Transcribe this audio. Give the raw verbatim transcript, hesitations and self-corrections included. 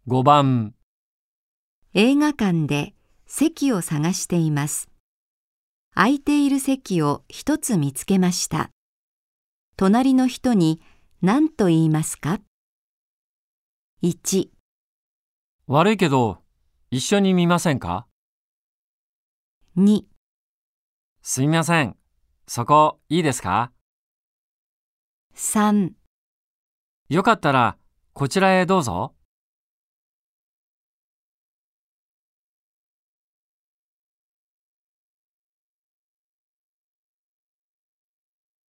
ごばん、 映画館で席を探しています。空いている席を一つ見つけました。隣の人に何と言いますか？いち、 悪いけど、一緒に見ませんか？ に、 すみません。そこ、いいですか？ さん、 よかったら、こちらへどうぞ。